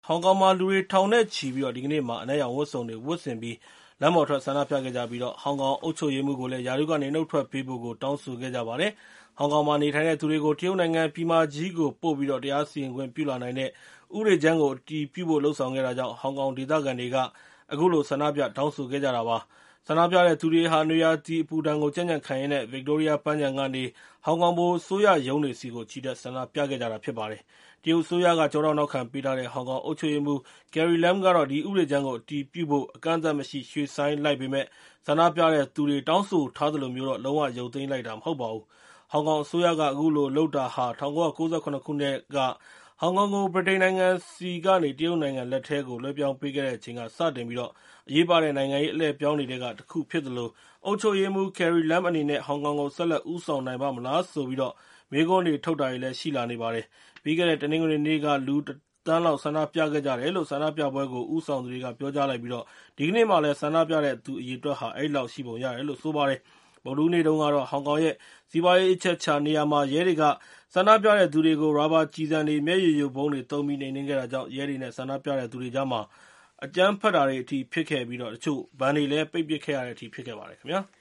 ဟောင်ကောင်မှာလူတွေထောင်နဲ့ချီပြီးဒီကနေ့မှာအနက်ရောင်ဝတ်စုံတွေဝတ်ဆင်ပြီးလမ်းပေါ်ထွက်ဆန္ဒပြခဲ့ကြပြီးဟောင်ကောင်အုပ်ချုပ်ရေးမှူးကိုလည်းရာထူးကနေနှုတ်ထွက်ပေးဖို့တောင်းဆိုခဲ့ကြပါတယ်။ဟောင်ကောင်မှာနေထိုင်တဲ့သူတွေကိုတရုတ်နိုင်ငံပြည်မကြီးကိုပို့ပြီးတရားစီရင်ခွင့်ပြုလာနိုင်တဲ့ဥပဒေကြမ်းကိုအတည်ပြုဖို့လုပ်ဆောင်ခဲ့တာကြောင့်ဟောင်ကောင်ဒေသခံတွေကအခုလိုဆန္ဒပြတောင်းဆိုခဲ့ကြတာပါ။ဆန္ဒပြတဲ့သူတွေဟာနွေရာသီအပူဒဏ်ကိုကြံ့ကြံ့ခံရင်းနဲ့ Victoria ပန်းခြံကနေဟောင်ကောင်ဗဟိုအစိုးရရုံးတွေဆီကိုချီတက်ဆန္ဒပြခဲ့ကြတာဖြစ်ပါတယ်။တရုတ်အစိုးရကကျောထောက်နောက်ခံပေးထားတဲ့ဟောင်ကောင်အုပ်ချုပ်ရေးမှူး Carrie Lam ကတော့ဒီဥပဒေကြမ်းကိုအတည်ပြုဖို့အကန့်အသတ်မရှိရွှေ့ဆိုင်းလိုက်ပေမယ့်ဆန္ဒပြတဲ့သူတွေတောင်းဆိုထားသလိုလုံးဝရုပ်သိမ်းလိုက်တာမဟုတ်ပါဘူး။ဟောင်ကောင်အစိုးရကအခုလိုလုပ်တာဟာ ၁၉၉၇ ခုနှစ်ကဟောင်ကောင်ကိုဗြိတိန်နိုင်ငံဆီကနေတရုတ်နိုင်ငံလက်ထဲကိုလွှဲပြောင်းပေးခဲ့တဲ့အချိန်ကစတင်ပြီးအရေးပါတဲ့နိုင်ငံရေးအလှည့်အပြောင်းတွေထဲကတခုဖြစ်သလိုအုပ်ချုပ်ရေးမှူး Carrie Lam အနေနဲ့ဟောင်ကောင်ကိုဆက်လက်ဦးဆောင်နိုင်ပါ့မလားဆိုပြီးမေးခွန်းတွေထုတ်တာတွေလည်းရှိလာနေပါတယ်။ပြီးခဲ့တဲ့တနင်္ဂနွေနေ့ကလူ ၁ သန်းလောက်ဆန္ဒပြခဲ့ကြတယ်လို့ဆန္ဒပြပွဲကိုဦးဆောင်သူတွေကပြောကြားလိုက်ပြီးဒီကနေ့မှာလည်းဆန္ဒပြတဲ့သူအရေအတွက်ဟာအဲဒီလောက်ရှိပုံရတယ်လို့ဆိုပါတယ်။ဗုဒ္ဓဟူးနေ့တုန်းကတော့ဟောင်ကောင်ရဲ့စီးပွားရေးအချက်အခြာနေရာမှာရဲတွေကဆန္ဒပြတဲ့သူတွေကိုရာဘာကျည်ဆံတွေမျက်ရည်ယိုဗုံးတွေသုံးပြီးနှိမ်နင်းခဲ့တာကြောင့်ရဲတွေနဲ့ဆန္ဒပြတဲ့သူတွေကြားအကြမ်းဖက်တာတွေအထိဖြစ်ခဲ့ပြီးတချို့ဘဏ်တွေလည်းပိတ်ပစ်ခဲ့ရတဲ့အထိဖြစ်ခဲ့ပါတယ်ခင်ဗျာ။